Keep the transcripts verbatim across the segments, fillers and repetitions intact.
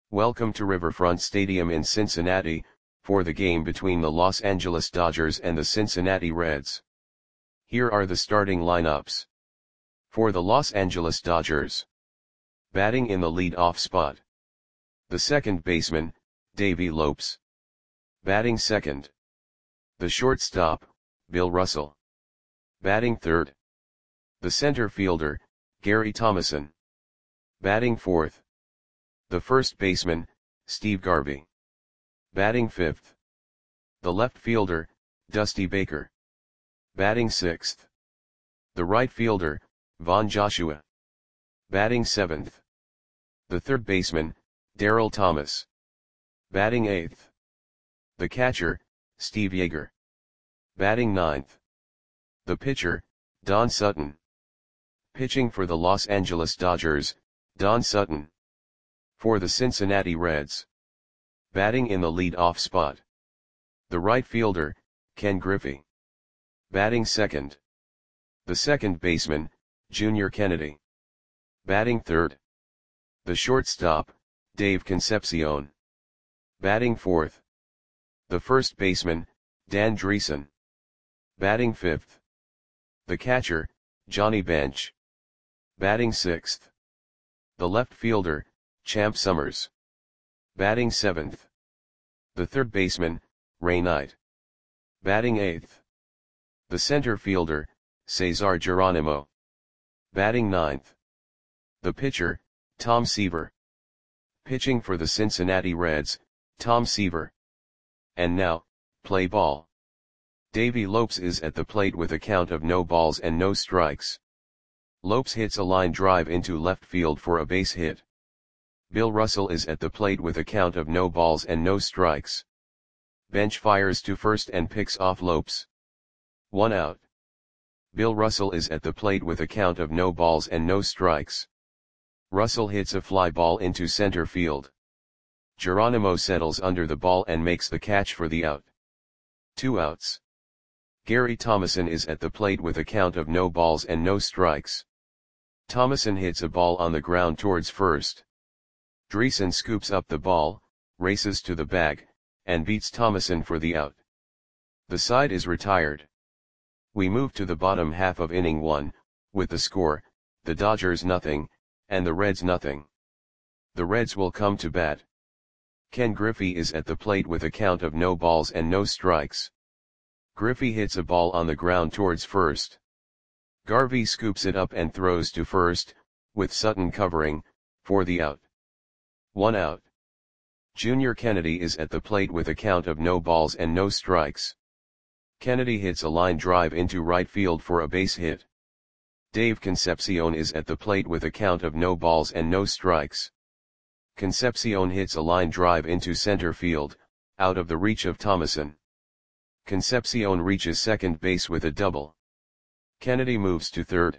Welcome to Riverfront Stadium in Cincinnati, for the game between the Los Angeles Dodgers and the Cincinnati Reds. Here are the starting lineups. For the Los Angeles Dodgers. Batting in the lead-off spot. The second baseman, Davey Lopes. Batting second. The shortstop, Bill Russell. Batting third. The center fielder, Gary Thomasson. Batting fourth. The first baseman, Steve Garvey. Batting fifth. The left fielder, Dusty Baker. Batting sixth. The right fielder, Von Joshua. Batting seventh. The third baseman, Darryl Thomas. Batting eighth. The catcher, Steve Yeager. Batting ninth. The pitcher, Don Sutton. Pitching for the Los Angeles Dodgers, Don Sutton. For the Cincinnati Reds. Batting in the lead-off spot. The right fielder, Ken Griffey. Batting second. The second baseman, Junior Kennedy. Batting third. The shortstop, Dave Concepcion. Batting fourth. The first baseman, Dan Driessen. Batting fifth. The catcher, Johnny Bench. Batting sixth. The left fielder, Champ Summers. Batting seventh. The third baseman, Ray Knight. Batting eighth. The center fielder, Cesar Geronimo. Batting ninth. The pitcher, Tom Seaver. Pitching for the Cincinnati Reds, Tom Seaver. And now, play ball. Davey Lopes is at the plate with a count of no balls and no strikes. Lopes hits a line drive into left field for a base hit. Bill Russell is at the plate with a count of no balls and no strikes. Bench fires to first and picks off Lopes. One out. Bill Russell is at the plate with a count of no balls and no strikes. Russell hits a fly ball into center field. Geronimo settles under the ball and makes the catch for the out. Two outs. Gary Thomasson is at the plate with a count of no balls and no strikes. Thomasson hits a ball on the ground towards first. Driessen scoops up the ball, races to the bag, and beats Thomasson for the out. The side is retired. We move to the bottom half of inning one, with the score, the Dodgers nothing, and the Reds nothing. The Reds will come to bat. Ken Griffey is at the plate with a count of no balls and no strikes. Griffey hits a ball on the ground towards first. Garvey scoops it up and throws to first, with Sutton covering, for the out. One out. Junior Kennedy is at the plate with a count of no balls and no strikes. Kennedy hits a line drive into right field for a base hit. Dave Concepcion is at the plate with a count of no balls and no strikes. Concepcion hits a line drive into center field, out of the reach of Thomasson. Concepcion reaches second base with a double. Kennedy moves to third.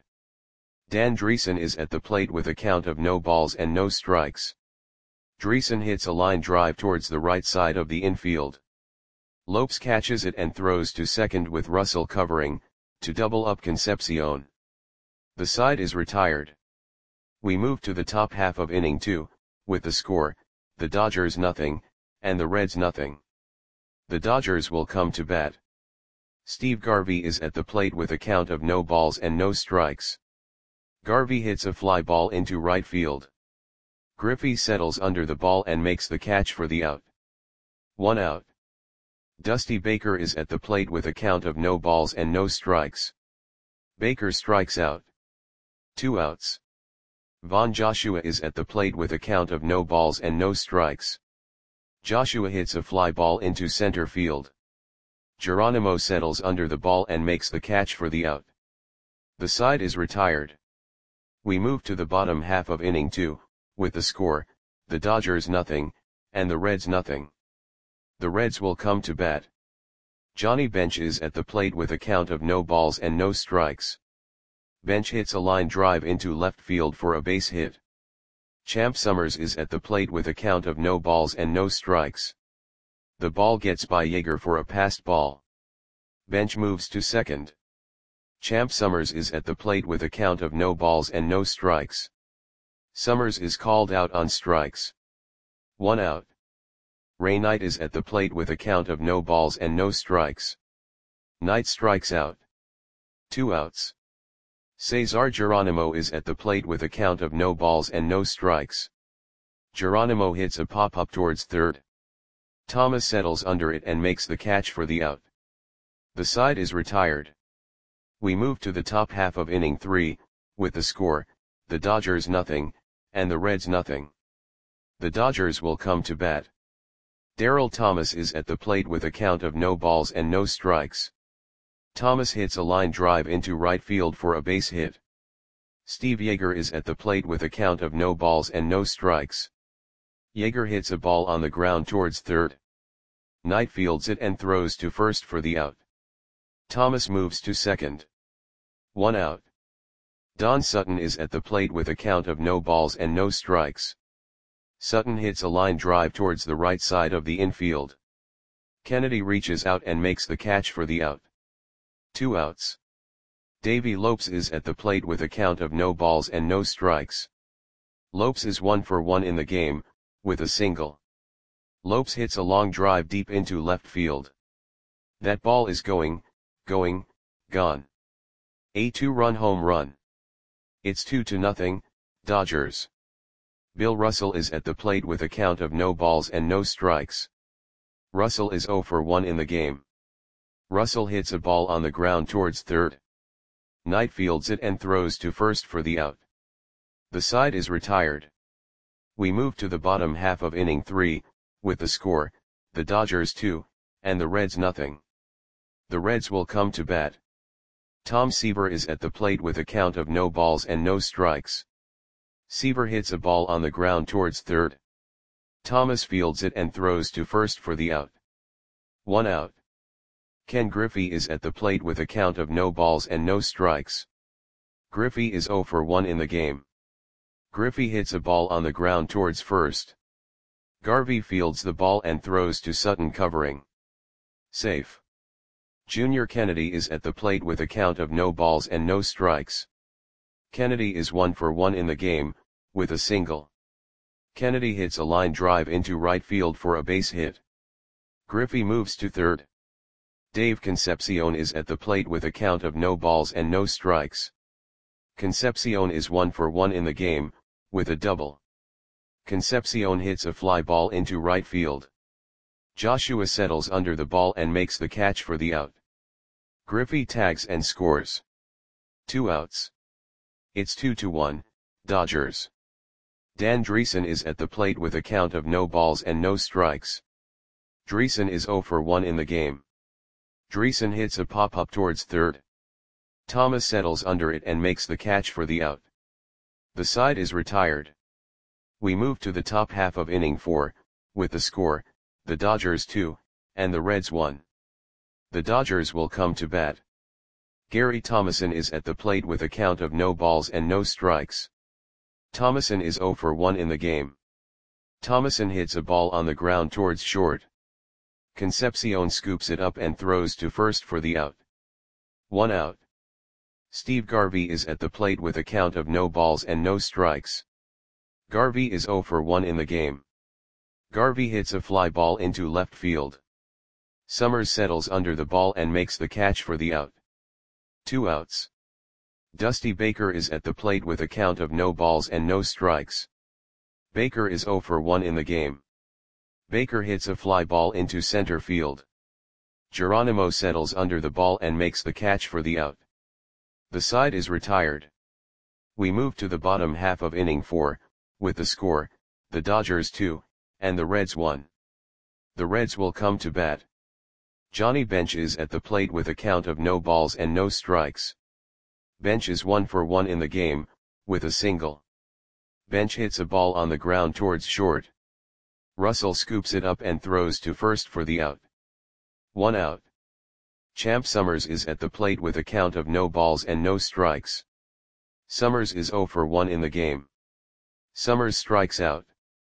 Dan Driessen is at the plate with a count of no balls and no strikes. Driessen hits a line drive towards the right side of the infield. Lopes catches it and throws to second with Russell covering, to double up Concepcion. The side is retired. We move to the top half of inning two, with the score, the Dodgers nothing, and the Reds nothing. The Dodgers will come to bat. Steve Garvey is at the plate with a count of no balls and no strikes. Garvey hits a fly ball into right field. Griffey settles under the ball and makes the catch for the out. One out. Dusty Baker is at the plate with a count of no balls and no strikes. Baker strikes out. Two outs. Von Joshua is at the plate with a count of no balls and no strikes. Joshua hits a fly ball into center field. Geronimo settles under the ball and makes the catch for the out. The side is retired. We move to the bottom half of inning two, with the score, the Dodgers nothing, and the Reds nothing. The Reds will come to bat. Johnny Bench is at the plate with a count of no balls and no strikes. Bench hits a line drive into left field for a base hit. Champ Summers is at the plate with a count of no balls and no strikes. The ball gets by Yeager for a passed ball. Bench moves to second. Champ Summers is at the plate with a count of no balls and no strikes. Summers is called out on strikes. One out. Ray Knight is at the plate with a count of no balls and no strikes. Knight strikes out. Two outs. Cesar Geronimo is at the plate with a count of no balls and no strikes. Geronimo hits a pop-up towards third. Thomas settles under it and makes the catch for the out. The side is retired. We move to the top half of inning three, with the score, the Dodgers nothing, and the Reds nothing. The Dodgers will come to bat. Darryl Thomas is at the plate with a count of no balls and no strikes. Thomas hits a line drive into right field for a base hit. Steve Yeager is at the plate with a count of no balls and no strikes. Yeager hits a ball on the ground towards third. Knight fields it and throws to first for the out. Thomas moves to second. One out. Don Sutton is at the plate with a count of no balls and no strikes. Sutton hits a line drive towards the right side of the infield. Kennedy reaches out and makes the catch for the out. Two outs. Davey Lopes is at the plate with a count of no balls and no strikes. Lopes is one for one in the game, with a single. Lopes hits a long drive deep into left field. That ball is going, going, gone. A two-run home run. It's two to nothing, Dodgers. Bill Russell is at the plate with a count of no balls and no strikes. Russell is zero for one in the game. Russell hits a ball on the ground towards third. Knight fields it and throws to first for the out. The side is retired. We move to the bottom half of inning three, with the score, the Dodgers two, and the Reds nothing. The Reds will come to bat. Tom Seaver is at the plate with a count of no balls and no strikes. Seaver hits a ball on the ground towards third. Thomas fields it and throws to first for the out. One out. Ken Griffey is at the plate with a count of no balls and no strikes. Griffey is zero for one in the game. Griffey hits a ball on the ground towards first. Garvey fields the ball and throws to Sutton covering. Safe. Junior Kennedy is at the plate with a count of no balls and no strikes. Kennedy is one for one in the game, with a single. Kennedy hits a line drive into right field for a base hit. Griffey moves to third. Dave Concepcion is at the plate with a count of no balls and no strikes. Concepcion is one for one in the game, with a double. Concepcion hits a fly ball into right field. Joshua settles under the ball and makes the catch for the out. Griffey tags and scores. Two outs. It's two to one, Dodgers. Dan Dreesen is at the plate with a count of no balls and no strikes. Dreesen is zero for one in the game. Dreesen hits a pop-up towards third. Thomas settles under it and makes the catch for the out. The side is retired. We move to the top half of inning four, with the score, the Dodgers two, and the Reds one. The Dodgers will come to bat. Gary Thomason is at the plate with a count of no balls and no strikes. Thomason is zero for one in the game. Thomason hits a ball on the ground towards short. Concepcion scoops it up and throws to first for the out. One out. Steve Garvey is at the plate with a count of no balls and no strikes. Garvey is zero for one in the game. Garvey hits a fly ball into left field. Summers settles under the ball and makes the catch for the out. Two outs. Dusty Baker is at the plate with a count of no balls and no strikes. Baker is zero for one in the game. Baker hits a fly ball into center field. Geronimo settles under the ball and makes the catch for the out. The side is retired. We move to the bottom half of inning four, with the score, the Dodgers two, and the Reds one. The Reds will come to bat. Johnny Bench is at the plate with a count of no balls and no strikes. Bench is one for one in the game, with a single. Bench hits a ball on the ground towards short. Russell scoops it up and throws to first for the out. One out. Champ Summers is at the plate with a count of no balls and no strikes. Summers is zero for one in the game. Summers strikes out.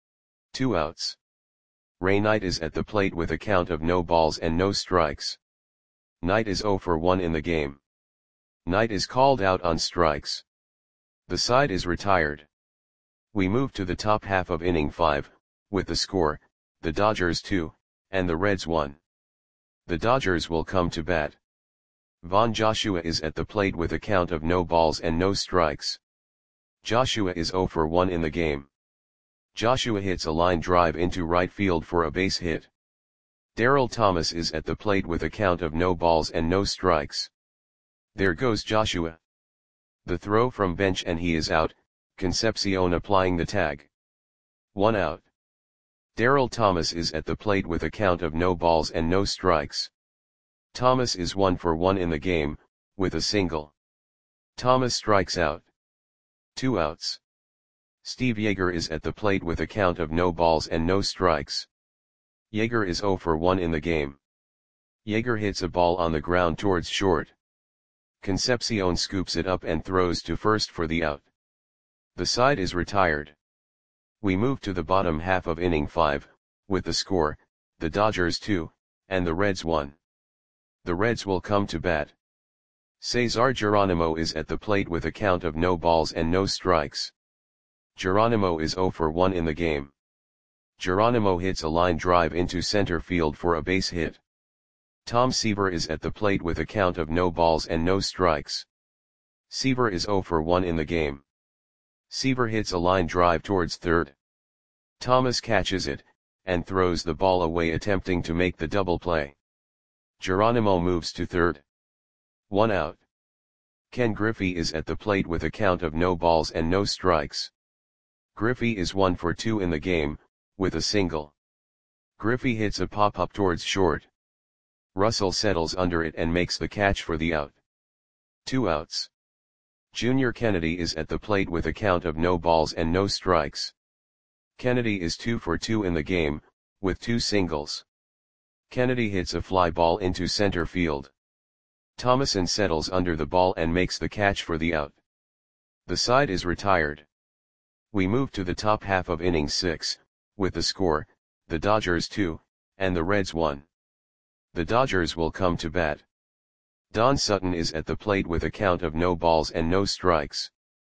Two outs. Ray Knight is at the plate with a count of no balls and no strikes. Knight is zero for one in the game. Knight is called out on strikes. The side is retired. We move to the top half of inning five, with the score, the Dodgers two, and the Reds one. The Dodgers will come to bat. Von Joshua is at the plate with a count of no balls and no strikes. Joshua is zero for one in the game. Joshua hits a line drive into right field for a base hit. Darryl Thomas is at the plate with a count of no balls and no strikes. There goes Joshua. The throw from bench and he is out, Concepcion applying the tag. One out. Darryl Thomas is at the plate with a count of no balls and no strikes. Thomas is one for one in the game, with a single. Thomas strikes out. Two outs. Steve Yeager is at the plate with a count of no balls and no strikes. Yeager is zero for one in the game. Yeager hits a ball on the ground towards short. Concepcion scoops it up and throws to first for the out. The side is retired. We move to the bottom half of inning five, with the score, the Dodgers two, and the Reds one. The Reds will come to bat. Cesar Geronimo is at the plate with a count of no balls and no strikes. Geronimo is zero for one in the game. Geronimo hits a line drive into center field for a base hit. Tom Seaver is at the plate with a count of no balls and no strikes. Seaver is zero for one in the game. Seaver hits a line drive towards third. Thomas catches it, and throws the ball away attempting to make the double play. Geronimo moves to third. One out. Ken Griffey is at the plate with a count of no balls and no strikes. Griffey is one for two in the game, with a single. Griffey hits a pop-up towards short. Russell settles under it and makes the catch for the out. Two outs. Junior Kennedy is at the plate with a count of no balls and no strikes. Kennedy is two for two in the game, with two singles. Kennedy hits a fly ball into center field. Thomason settles under the ball and makes the catch for the out. The side is retired. We move to the top half of inning six, with the score, the Dodgers two, and the Reds one. The Dodgers will come to bat. Don Sutton is at the plate with a count of no balls and no strikes.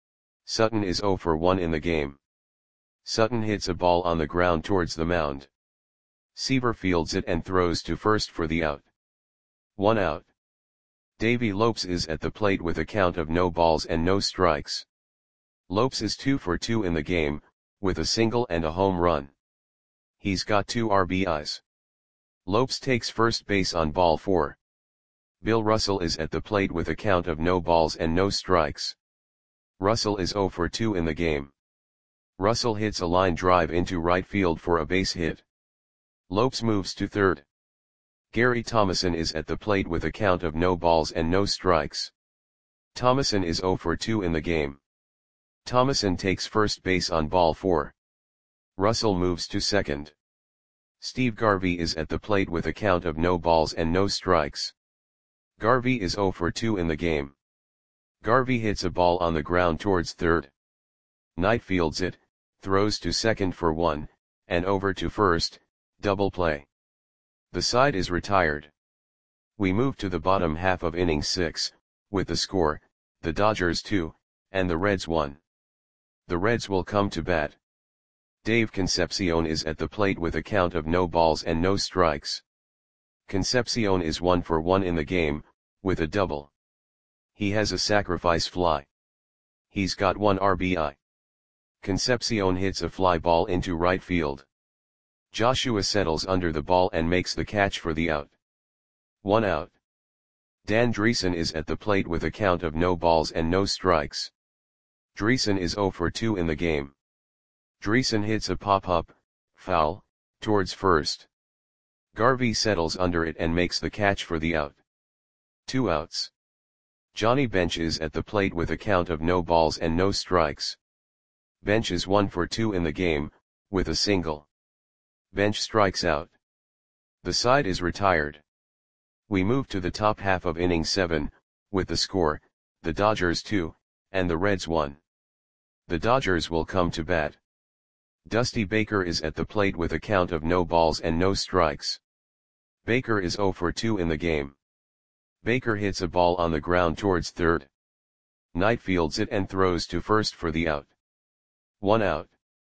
Sutton is zero for one in the game. Sutton hits a ball on the ground towards the mound. Seaver fields it and throws to first for the out. One out. Davey Lopes is at the plate with a count of no balls and no strikes. Lopes is two for two in the game, with a single and a home run. He's got two R B Is. Lopes takes first base on ball four. Bill Russell is at the plate with a count of no balls and no strikes. Russell is zero for two in the game. Russell hits a line drive into right field for a base hit. Lopes moves to third. Gary Thomason is at the plate with a count of no balls and no strikes. Thomason is zero for two in the game. Thomason takes first base on ball four. Russell moves to second. Steve Garvey is at the plate with a count of no balls and no strikes. Garvey is zero for two in the game. Garvey hits a ball on the ground towards third. Knight fields it, throws to second for one, and over to first, double play. The side is retired. We move to the bottom half of inning six, with the score, the Dodgers two, and the Reds one. The Reds will come to bat. Dave Concepcion is at the plate with a count of no balls and no strikes. Concepcion is one for one in the game, with a double. He has a sacrifice fly. He's got one R B I. Concepcion hits a fly ball into right field. Joshua settles under the ball and makes the catch for the out. One out. Dan Dreesen is at the plate with a count of no balls and no strikes. Dreesen is zero for two in the game. Dreesen hits a pop-up, foul, towards first. Garvey settles under it and makes the catch for the out. Two outs. Johnny Bench is at the plate with a count of no balls and no strikes. Bench is one for two in the game, with a single. Bench strikes out. The side is retired. We move to the top half of inning seven, with the score, the Dodgers two, and the Reds one. The Dodgers will come to bat. Dusty Baker is at the plate with a count of no balls and no strikes. Baker is zero for two in the game. Baker hits a ball on the ground towards third. Knight fields it and throws to first for the out. One out.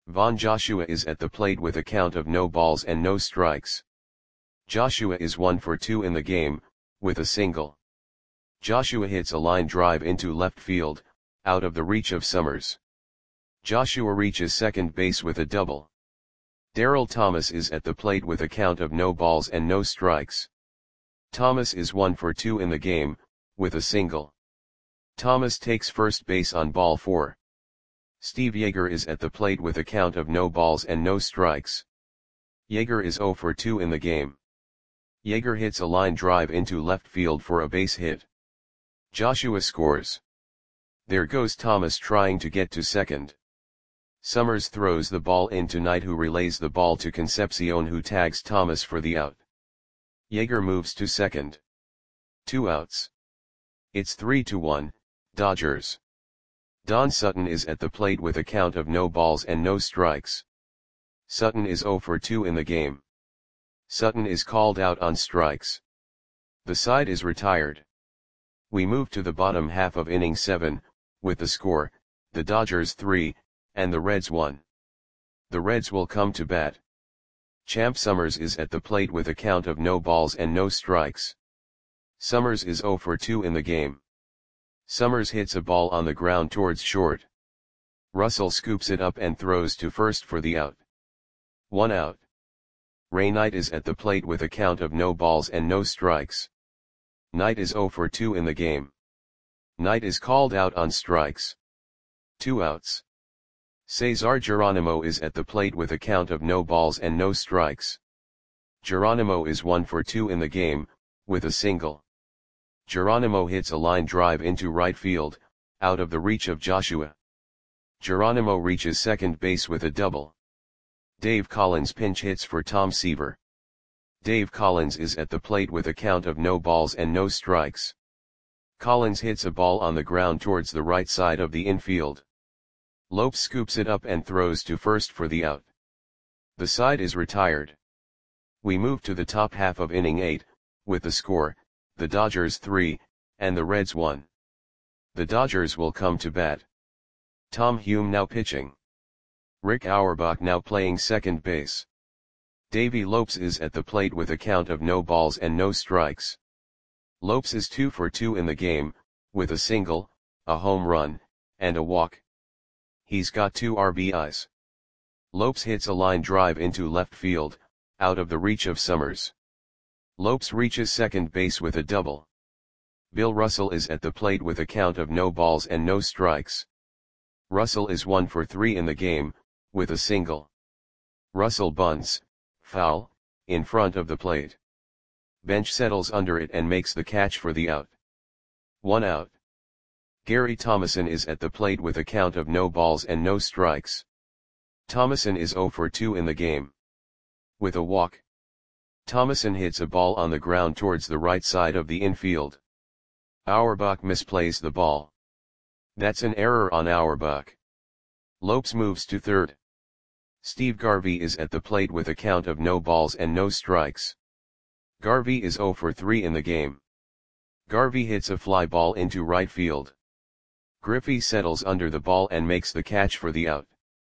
Von Joshua is at the plate with a count of no balls and no strikes. Joshua is one for two in the game, with a single. Joshua hits a line drive into left field, out of the reach of Summers. Joshua reaches second base with a double. Darrell Thomas is at the plate with a count of no balls and no strikes. Thomas is one for two in the game, with a single. Thomas takes first base on ball four. Steve Yeager is at the plate with a count of no balls and no strikes. Yeager is zero for two in the game. Yeager hits a line drive into left field for a base hit. Joshua scores. There goes Thomas trying to get to second. Summers throws the ball into Knight, who relays the ball to Concepcion, who tags Thomas for the out. Yeager moves to second. Two outs. It's three to one, Dodgers. Don Sutton is at the plate with a count of no balls and no strikes. Sutton is zero for two in the game. Sutton is called out on strikes. The side is retired. We move to the bottom half of inning seven, with the score, the Dodgers three, and the Reds one. The Reds will come to bat. Champ Summers is at the plate with a count of no balls and no strikes. Summers is zero for two in the game. Summers hits a ball on the ground towards short. Russell scoops it up and throws to first for the out. One out. Ray Knight is at the plate with a count of no balls and no strikes. Knight is zero for two in the game. Knight is called out on strikes. Two outs. Cesar Geronimo is at the plate with a count of no balls and no strikes. Geronimo is one for two in the game, with a single. Geronimo hits a line drive into right field, out of the reach of Joshua. Geronimo reaches second base with a double. Dave Collins pinch hits for Tom Seaver. Dave Collins is at the plate with a count of no balls and no strikes. Collins hits a ball on the ground towards the right side of the infield. Lopes scoops it up and throws to first for the out. The side is retired. We move to the top half of inning eight, with the score, the Dodgers three, and the Reds one. The Dodgers will come to bat. Tom Hume now pitching. Rick Auerbach now playing second base. Davey Lopes is at the plate with a count of no balls and no strikes. Lopes is two for two in the game, with a single, a home run, and a walk. He's got two R B Is. Lopes hits a line drive into left field, out of the reach of Summers. Lopes reaches second base with a double. Bill Russell is at the plate with a count of no balls and no strikes. Russell is one for three in the game, with a single. Russell bunts, foul, in front of the plate. Bench settles under it and makes the catch for the out. One out. Gary Thomason is at the plate with a count of no balls and no strikes. Thomason is zero for two in the game. With a walk. Thomason hits a ball on the ground towards the right side of the infield. Auerbach misplays the ball. That's an error on Auerbach. Lopes moves to third. Steve Garvey is at the plate with a count of no balls and no strikes. Garvey is zero for three in the game. Garvey hits a fly ball into right field. Griffey settles under the ball and makes the catch for the out.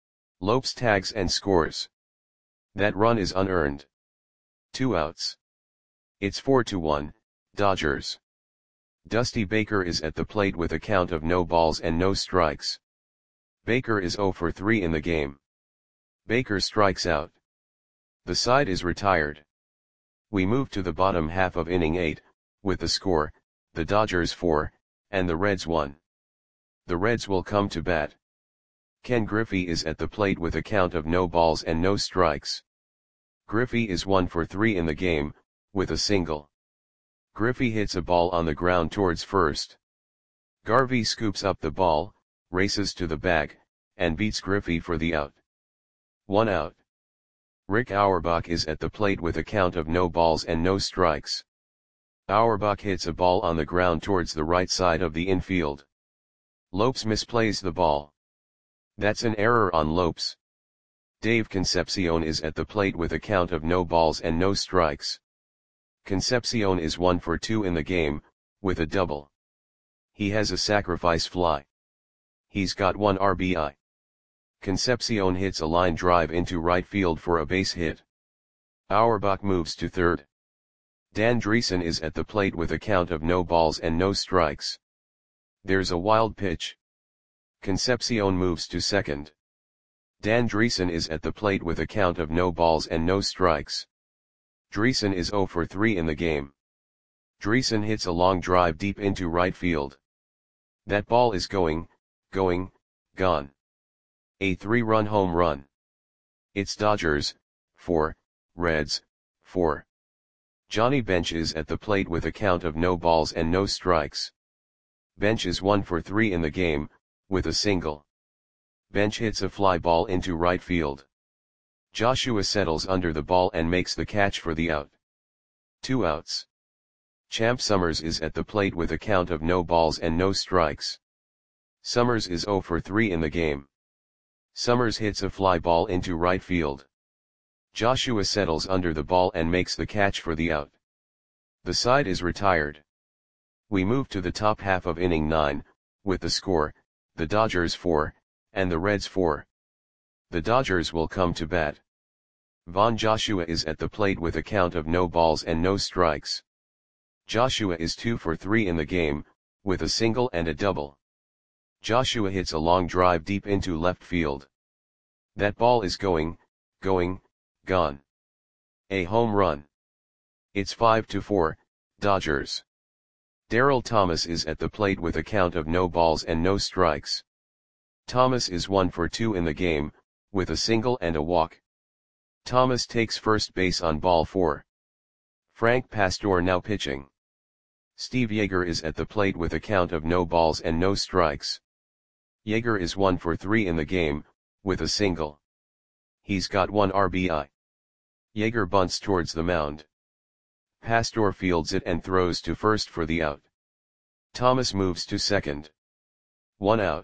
Lopes tags and scores. That run is unearned. Two outs. It's four to one, Dodgers. Dusty Baker is at the plate with a count of no balls and no strikes. Baker is zero for three in the game. Baker strikes out. The side is retired. We move to the bottom half of inning eight, with the score, the Dodgers four, and the Reds one. The Reds will come to bat. Ken Griffey is at the plate with a count of no balls and no strikes. Griffey is one for three in the game, with a single. Griffey hits a ball on the ground towards first. Garvey scoops up the ball, races to the bag, and beats Griffey for the out. One out. Rick Auerbach is at the plate with a count of no balls and no strikes. Auerbach hits a ball on the ground towards the right side of the infield. Lopes misplays the ball. That's an error on Lopes. Dave Concepcion is at the plate with a count of no balls and no strikes. Concepcion is one for two in the game, with a double. He has a sacrifice fly. He's got one R B I. Concepcion hits a line drive into right field for a base hit. Auerbach moves to third. Dan Driessen is at the plate with a count of no balls and no strikes. There's a wild pitch. Concepcion moves to second. Dan Driessen is at the plate with a count of no balls and no strikes. Driessen is zero for three in the game. Driessen hits a long drive deep into right field. That ball is going, going, gone. A three-run home run. It's Dodgers, four, Reds, four. Johnny Bench is at the plate with a count of no balls and no strikes. Bench is one for three in the game, with a single. Bench hits a fly ball into right field. Joshua settles under the ball and makes the catch for the out. Two outs. Champ Summers is at the plate with a count of no balls and no strikes. Summers is zero for three in the game. Summers hits a fly ball into right field. Joshua settles under the ball and makes the catch for the out. The side is retired. We move to the top half of inning nine, with the score, the Dodgers four, and the Reds four. The Dodgers will come to bat. Von Joshua is at the plate with a count of no balls and no strikes. Joshua is two for three in the game, with a single and a double. Joshua hits a long drive deep into left field. That ball is going, going, gone. A home run. It's five to four, Dodgers. Darryl Thomas is at the plate with a count of no balls and no strikes. Thomas is one for two in the game, with a single and a walk. Thomas takes first base on ball four. Frank Pastor now pitching. Steve Yeager is at the plate with a count of no balls and no strikes. Yeager is one for three in the game, with a single. He's got one R B I. Yeager bunts towards the mound. Pastor fields it and throws to first for the out. Thomas moves to second. One out.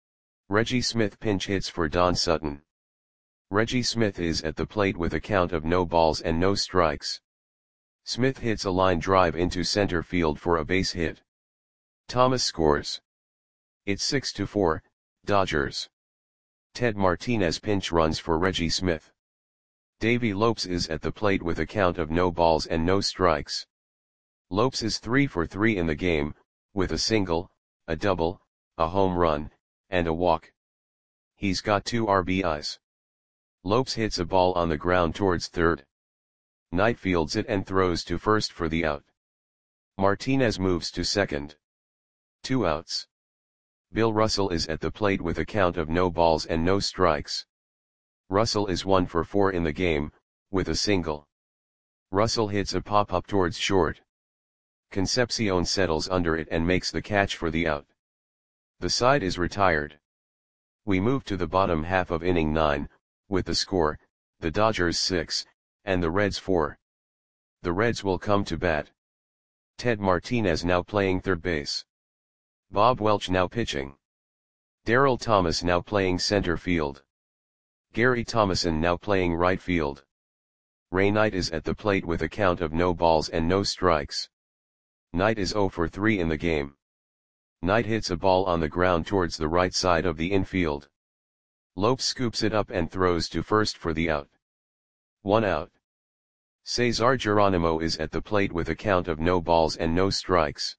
Reggie Smith pinch hits for Don Sutton. Reggie Smith is at the plate with a count of no balls and no strikes. Smith hits a line drive into center field for a base hit. Thomas scores. It's six to four, Dodgers. Ted Martinez pinch runs for Reggie Smith. Davey Lopes is at the plate with a count of no balls and no strikes. Lopes is three for three in the game, with a single, a double, a home run, and a walk. He's got two R B Is. Lopes hits a ball on the ground towards third. Knight fields it and throws to first for the out. Martinez moves to second. Two outs. Bill Russell is at the plate with a count of no balls and no strikes. Russell is one for four in the game, with a single. Russell hits a pop-up towards short. Concepcion settles under it and makes the catch for the out. The side is retired. We move to the bottom half of inning nine, with the score, the Dodgers six, and the Reds four. The Reds will come to bat. Ted Martinez now playing third base. Bob Welch now pitching. Darryl Thomas now playing center field. Gary Thomason now playing right field. Ray Knight is at the plate with a count of no balls and no strikes. Knight is zero for three in the game. Knight hits a ball on the ground towards the right side of the infield. Lopes scoops it up and throws to first for the out. One out. Cesar Geronimo is at the plate with a count of no balls and no strikes.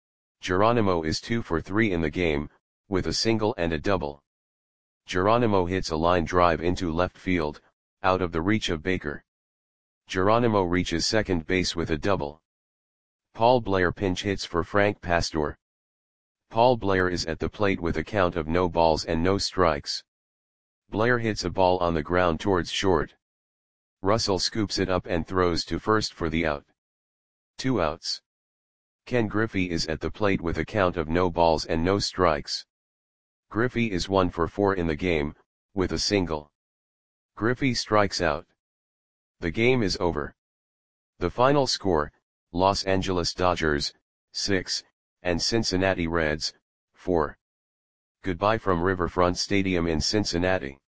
Geronimo is two for three in the game, with a single and a double. Geronimo hits a line drive into left field, out of the reach of Baker. Geronimo reaches second base with a double. Paul Blair pinch hits for Frank Pastor. Paul Blair is at the plate with a count of no balls and no strikes. Blair hits a ball on the ground towards short. Russell scoops it up and throws to first for the out. Two outs. Ken Griffey is at the plate with a count of no balls and no strikes. Griffey is one for four in the game, with a single. Griffey strikes out. The game is over. The final score, Los Angeles Dodgers, six, and Cincinnati Reds, four. Goodbye from Riverfront Stadium in Cincinnati.